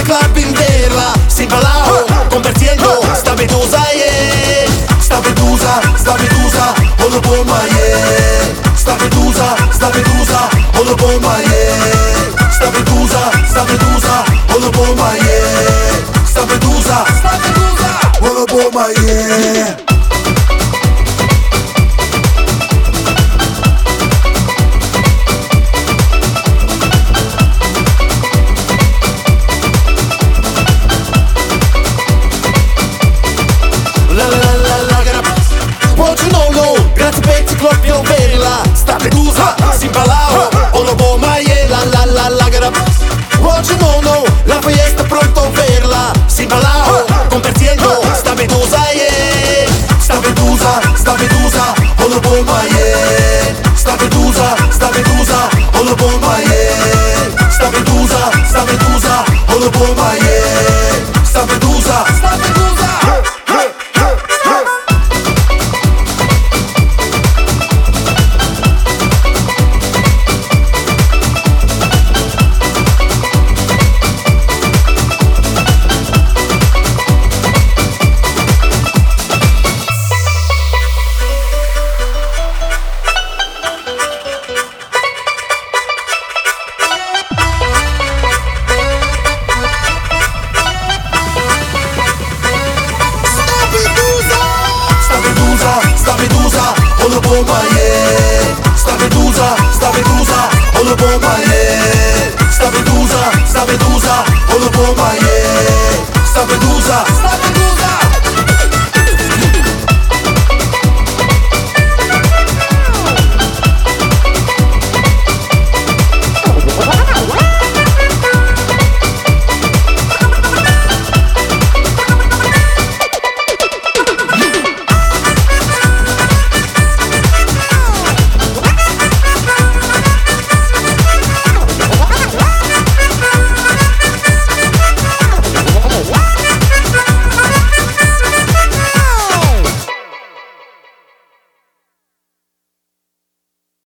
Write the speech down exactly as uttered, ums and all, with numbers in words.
este club in Verla, si balao, convertiendo, sta vedusa, yeah. Sta vedusa, sta vedusa, all up on my yeah. Sta vedusa, sta vedusa, all up on my yeah. Sta vedusa, sta vedusa, all up on my yeah. Sta vedusa, sta vedusa, all up on my yeah. Kloppio verila, sta vedusa, si balao, ono bomba je la la la la gara. Oggi no no, la fiesta pronto verla, si balao, convertiendo, sta vedusa je, sta vedusa, sta vedusa, ono bomba je, sta vedusa, sta vedusa, ono bomba je, sta vedusa, sta vedusa, ono bomba je, sta vedusa, sta vedusa. Sta vedusa, all up on my yeah. Sta vedusa, sta vedusa, all up on my yeah. Sta vedusa, sta vedusa, all up on my yeah. Sta vedusa.